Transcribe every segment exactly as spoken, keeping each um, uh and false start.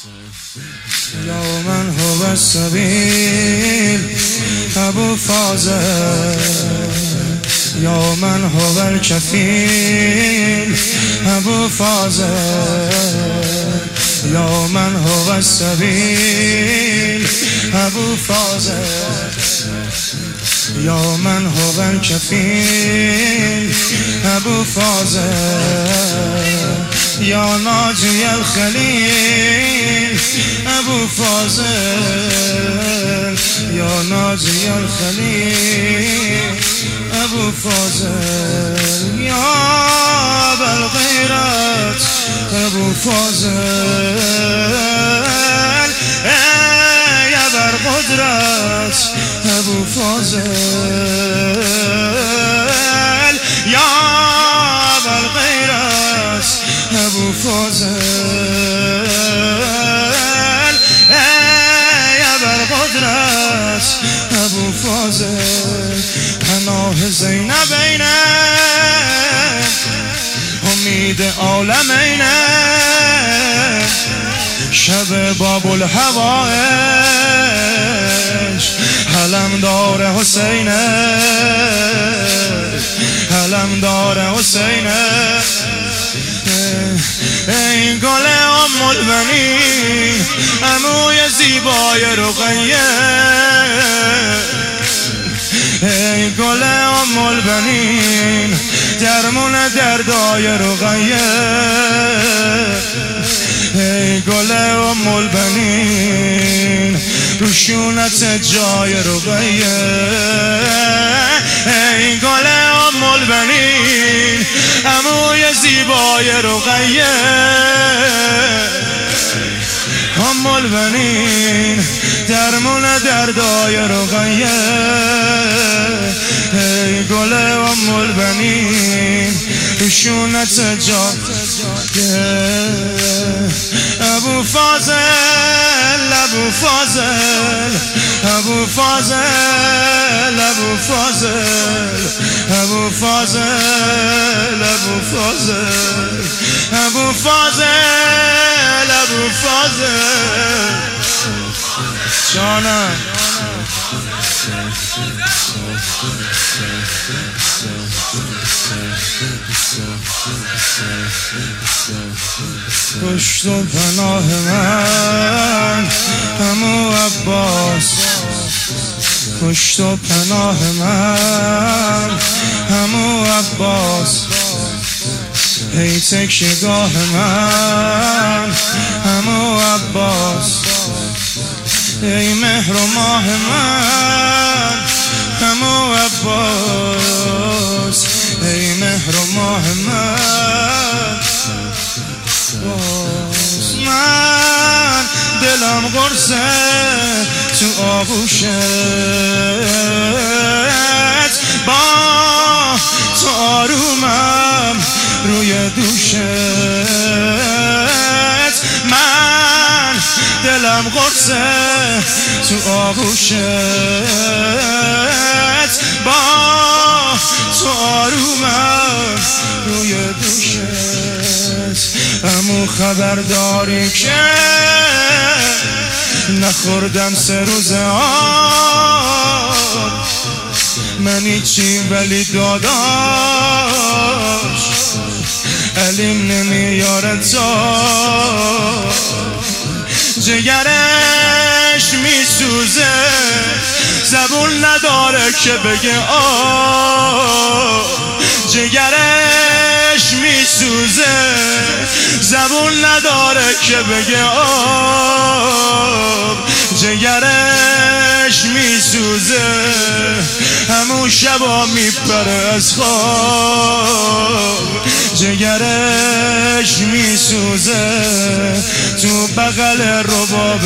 یا من هو السبیل ابو فاضل، یا من هو الکفیل ابو فاضل، یا من هو السبیل ابو فاضل، یا من هو الکفیل ابو فاضل، یا ناجی الخلیل ابو فاضل، یا ناجی الخلیل ابو فاضل، یا بالغیرت ابو فاضل، یا برقدرت ابو فاضل، یا بالغیرت ابو فاضل، یا برقدرت ابو فاضل، پناه زینبینه امید عالمینه، شب باب الهوایش علمدار حسینه، علمدار حسینه، این گل ام البنین عموی زیبای رقیه، ای گل ام البنین درمون دردای رقیه، ای گل ام البنین روشونت جای رقیه، ای گل ام البنین عموی زیبای رقیه، ام البنین درمون دردای رقیه، ای گل ام البنین روشونت جای ابو فاضل، ابو فاضل، ابو فاضل، ابو فاضل، ابو فاضل، ابو فاضل، ابو فاضل، ابو فاضل جانم. پشت و پناه من عمو عباس، پشت و پناه من عمو عباس، ای تکیه‌گاه من عمو عباس، ای مهر و ماه من عمو عباس، ای مهر و ماه من، من دلم قرصه تو آغوشت، با تو آرومم روی دوشت، من دلم قرصه تو آغوشت، با تو آرومم روی دوشت، امو خبرداری که نخوردم سه روز آب، من ایچی ولی داداش علیم نمیاره تا جگرش میسوزه، زبون نداره که بگه آه، جگرش میسوزه، زبون نداره که بگه آه، جگرش میسوزه، همون شبا میپره از خواب، جگرش میسوزه تو بغل رباب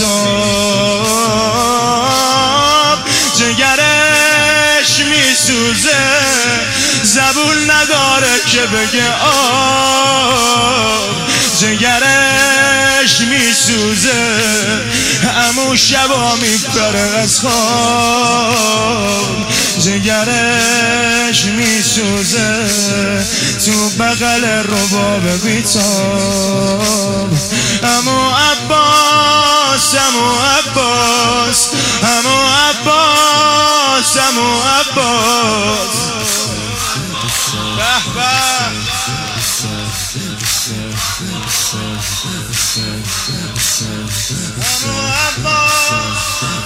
بیتاب، جگرش میسوزه، زبون نداره که بگه آب، جگرش میسوزه، همون شبا میپره از خواب، جگرش میسوزه تو بغل رباب بیتاب. امو عباس امو عباس امو عباس امو عباس به به امو عباس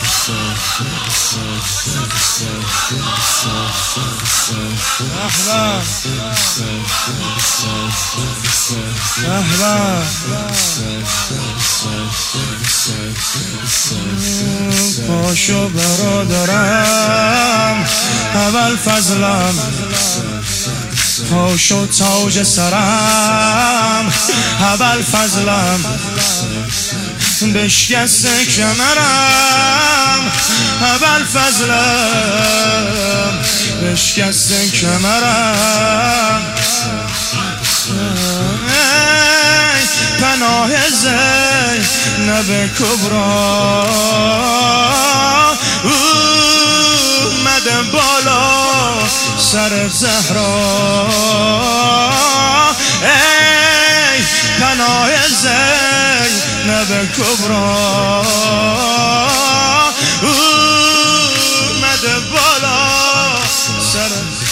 پاشو برادرم اول فضلم، پاشو تاج سرم اول فضلم، بشکست کمرم اول فضلم، بشکست کمرم. پناه زینب کبرا اومده بالا سر زهرا. ای پناه زینب کبرا اومده بالا سر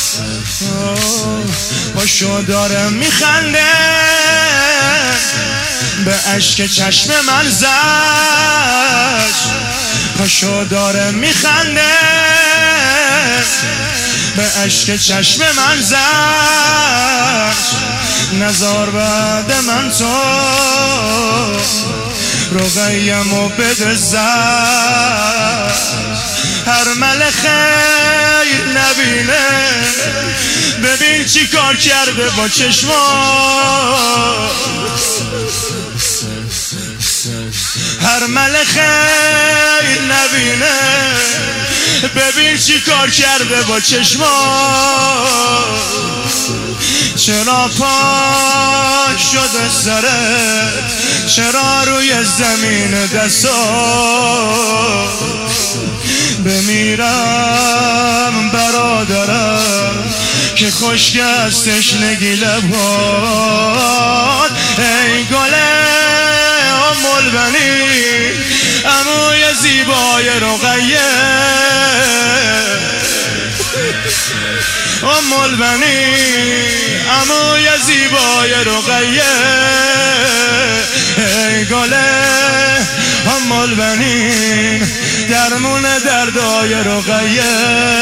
پاشو داره میخنده به اشک چشم من زد، پاشو داره میخنده به اشک چشم من زد. نزار بعد من تو رقیمو بده زد، هر مل خیر نبینه ببین چی کار کرده با چشما. هر مل خیر نبینه ببین چی کار کرده با چشما. چرا پاک شده سرت، چرا روی زمین دستات. بمیرم برادرم که خشک از تشنگی لبات. ای گل ام البنین عموی زیبای رقیه، ام البنین عموی زیبای رقیه. ای گل ام البنین درمون دردای رقیه.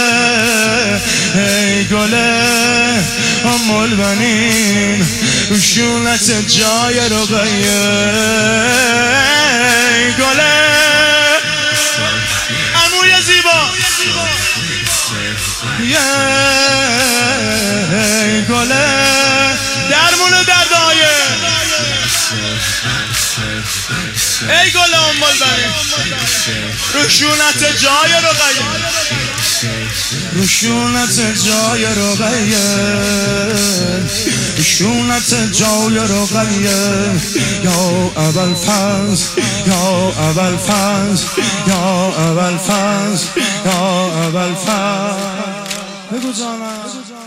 ای گل ام البنین شونت جای رقیه. ای گل عموی زیبا، ای گل درمون دردای. ای گل ام البنین رشونت جای رقیه، رشونت جای رقیه، رشونت جای رقیه. یا اول فاز یا اول فاز یا اول فاز یا اول فاز. بگو جانم